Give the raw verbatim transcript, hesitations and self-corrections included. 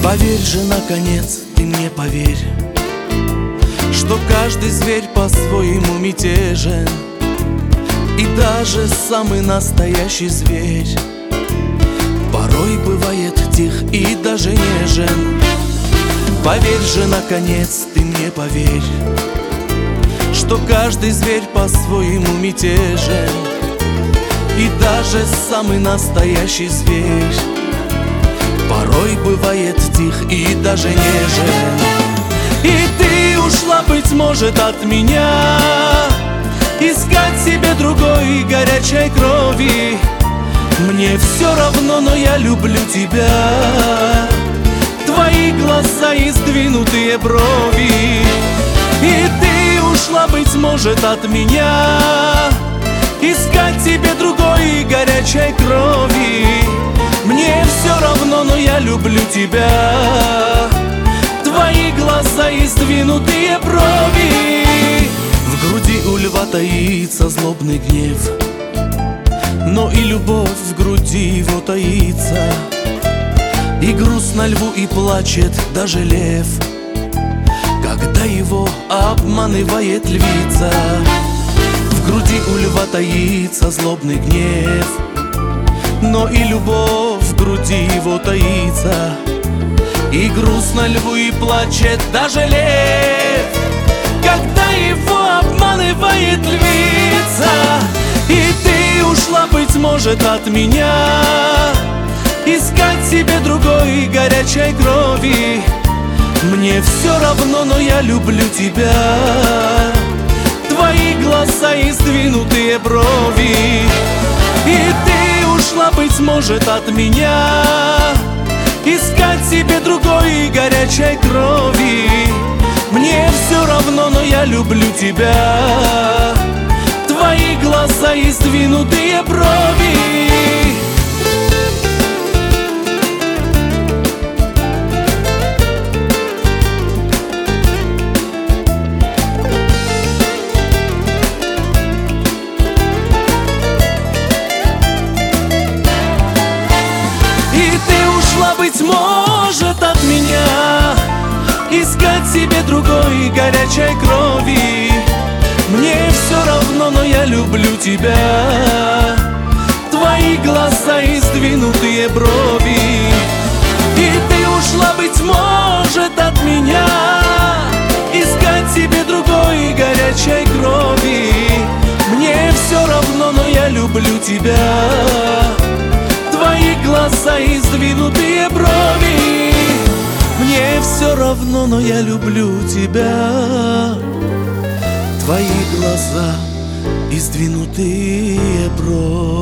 Поверь же, наконец, ты мне поверь, что каждый зверь по-своему мятежен, и даже самый настоящий зверь порой бывает тих и даже нежен. Поверь же, наконец, ты мне поверь, что каждый зверь по-своему мятежен, и даже самый настоящий зверь порой бывает тих и даже нежен. И ты ушла, быть может, от меня, искать себе другой горячей крови. Мне все равно, но я люблю тебя, твои глаза и сдвинутые брови. И ты ушла, быть может, от меня, искать себе другой горячей крови. Мне все равно, но я люблю тебя, твои глаза и сдвинутые брови. В груди у льва таится злобный гнев, но и любовь в груди его таится. И грустно льву, и плачет даже лев, когда его обманывает львица. В груди у льва таится злобный гнев, но и любовь в груди его таится. И грустно льву, и плачет даже лев, когда его обманывает львица. И ты ушла, быть может, от меня, искать себе другой горячей крови. Мне все равно, но я люблю тебя, твои глаза и сдвинутые брови. И ты ушла, быть может, от меня, искать себе другой горячей крови. Мне все равно, но я люблю тебя, твои глаза и сдвинутые брови. Быть может, от меня, искать себе другой горячей крови. Мне все равно, но я люблю тебя, твои глаза и сдвинутые брови. И ты ушла, быть может, от меня, искать себе другой горячей крови. Мне все равно, но я люблю тебя, твои глаза и сдвинутые брови. Мне все равно, но я люблю тебя, твои глаза и сдвинутые брови.